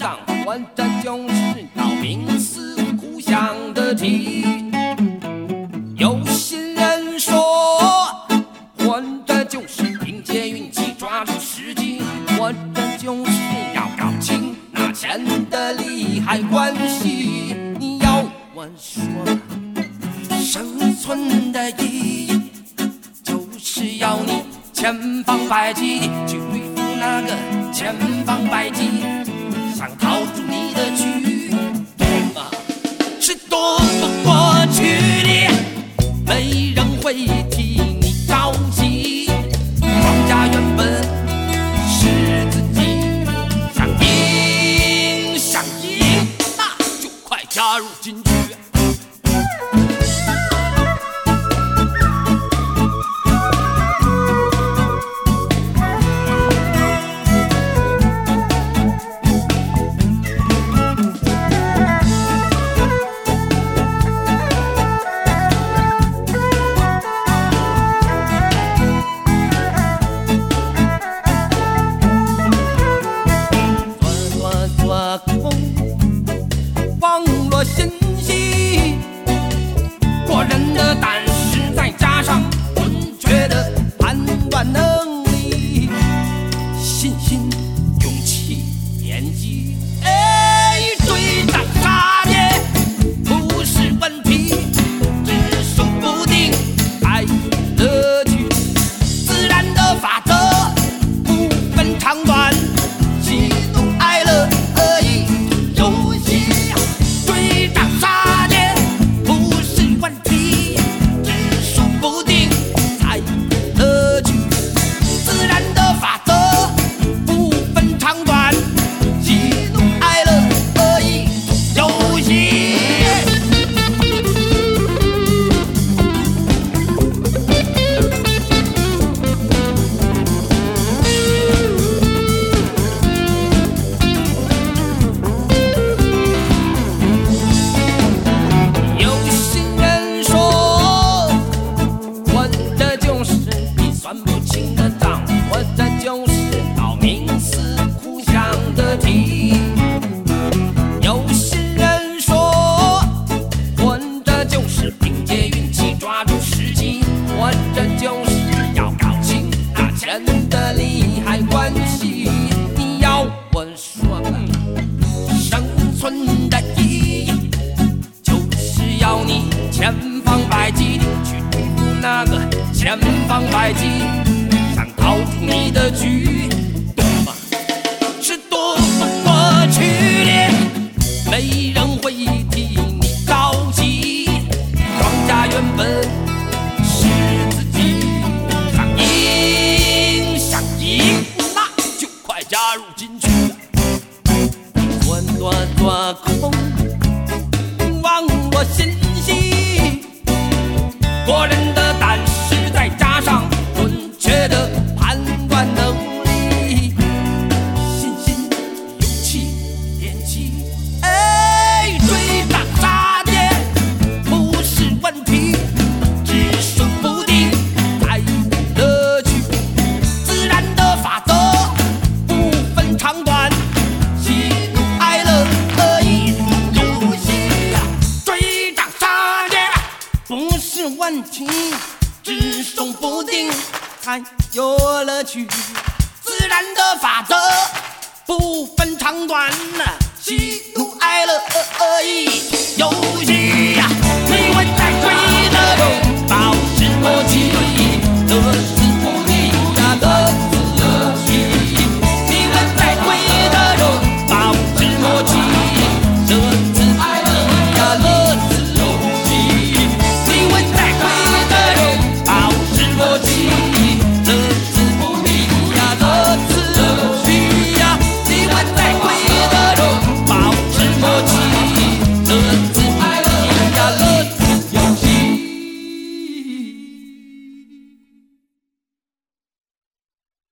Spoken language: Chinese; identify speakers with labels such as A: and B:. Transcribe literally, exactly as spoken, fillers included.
A: 仗，混的就是到拼死互相的踢。有些人说，混的就是凭借运气抓住时机，混的就是要搞清那钱的利害关系。你要我说，生存的意义就是要你千方百计地去对付那个千方百计想逃出你的局，是躲不过去的，没人会替你着急。庄家原本是自己想赢想赢，那就快加入进去。信息，过人的胆识，再加上准确的判断能力，信心、勇气、演技，哎，对战杀敌不是问题，只说不定才乐趣。自然的法则不分长短，喜怒哀乐而已。游戏对战杀敌不是问题，只说不定才乐趣。自然的法则不分长短，喜怒哀乐而已。游戏。算不清的账，或者就是到明死互相的踢。有些人说，混的就是凭借运气抓住时机，或者就是要搞清那钱的利害关系。你要我说吧，生存的意义就是要你千方百计地去对付那个千方百计想逃出你的局，懂吗？是躲不过去的，没人会替你着急。庄家原本是自己想赢想赢，那就快加入进去。混多多空，忘我信息，过人的胆识，再加上准确的判断能力，信心、勇气、演技，哎，对战杀敌不是问题，只说不定才乐趣。自然的法则不分长短，喜怒哀乐而已。游戏啊，对战杀敌不是问题，只说不定才有乐趣。自然的法则不分长短，喜怒哀乐而已。